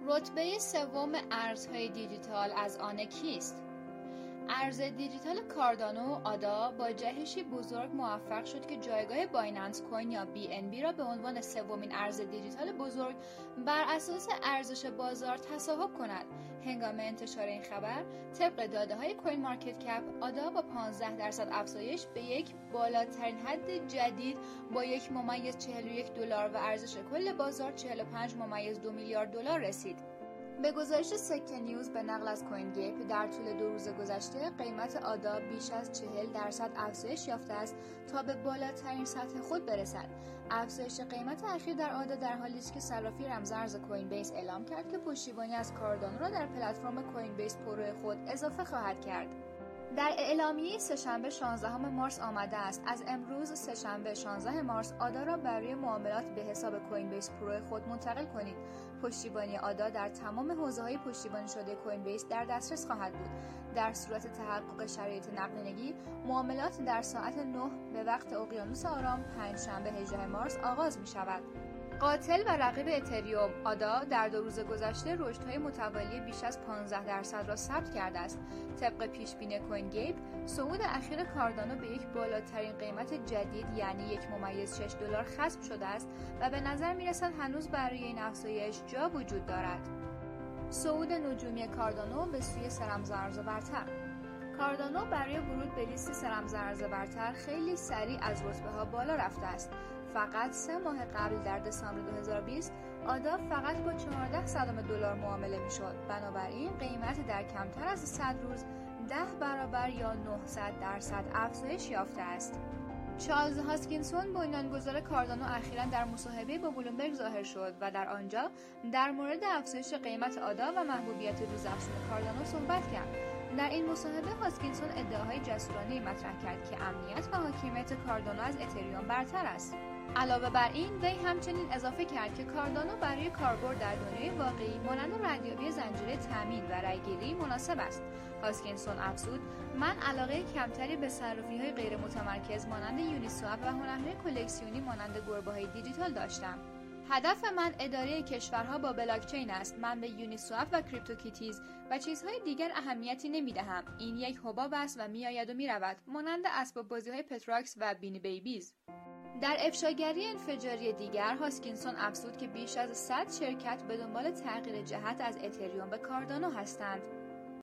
رتبه سوم ارزهای دیجیتال از آن کیست؟ ارز دیجیتال کاردانو آدا با جهشی بزرگ موفق شد که جایگاه بایننس کوین یا BNB را به عنوان سومین ارز دیجیتال بزرگ بر اساس ارزش بازار تصاحب کند. هنگام انتشار این خبر، طبق داده‌های کوین مارکت کپ، آدا با 15% افزایش به یک بالاترین حد جدید با 1.41 دلار و ارزش کل بازار 45.2 میلیارد دلار رسید. به گزارش سکه نیوز به نقل از کوین گیپ، در طول 2 روز گذشته قیمت آدا بیش از 40% افزایش یافته است تا به بالاترین سطح خود برسد. افزایش قیمت اخیر در آدا در حالی است که صرافی رمزارز کوین بیس اعلام کرد که پشتیبانی از کاردانو را در پلتفرم کوین بیس پرو خود اضافه خواهد کرد. در اعلامیه سه‌شنبه 16 مارس آمده است از امروز سه‌شنبه 16 مارس آدا را برای معاملات به حساب کوین بیس پرو خود منتقل کنید. پشتیبانی آدا در تمام حوزه‌های پشتیبانی شده کوین بیس در دسترس خواهد بود. در صورت تحقق شرایط نقدینگی، معاملات در ساعت 9 به وقت اقیانوس آرام پنجشنبه 18 مارس آغاز می‌شود. قاتل و رقیب اتریوم آدا در 2 روز گذشته رشدهای متوالی بیش از 15% را ثبت کرده است. طبق پیشبینی کوین گیپ، صعود اخیر کاردانو به یک بالاترین قیمت جدید یعنی 1.6 دلار ختم شده است و به نظر می‌رسد هنوز برای این افزایش جا وجود دارد. صعود نجومی کاردانو به سوی سرمزارز برتر. کاردانو برای ورود به لیست سرمزارز برتر خیلی سریع از رتبه‌ها بالا رفته است. فقط 3 ماه قبل در دسامبر 2020 آدا فقط با 14 دلار معامله میشد. بنابراین قیمت در کمتر از 100 روز 10 برابر یا 900% افزایش یافته است. چارلز هاسکینسون بنیانگذار کاردانو اخیراً در مصاحبه با بلومبرگ ظاهر شد و در آنجا در مورد افزایش قیمت آدا و محبوبیت روزافزون کاردانو صحبت کرد. در این مصاحبه هاسکینسون ادعاهای جسورانه‌ای مطرح کرد که امنیت و حاکمیت کاردانو از اتریوم برتر است. علاوه بر این، وی همچنین اضافه کرد که کاردانو برای کاربرد در دنیای واقعی مانند ردیابی زنجیره تامین و رایگیری مناسب است. هاسکینسون افزود: من علاقه کمتری به صرافی‌های غیر متمرکز مانند یونیسوپ و هنرهای کلکسیونی مانند گربه‌های دیجیتال داشتم. هدف من اداره کشورها با بلاکچین است. من به یونیسوپ و کریپتوکیتیز و چیزهای دیگر اهمیتی نمیدهم. این یک حباب است و میآید و میرود، مانند اسباب بازی‌های پتراکس و بینی بیبیز. در افشاگری انفجاری دیگر، هاسکینسون افزود که بیش از 100 شرکت به دنبال تغییر جهت از اتریوم به کاردانو هستند.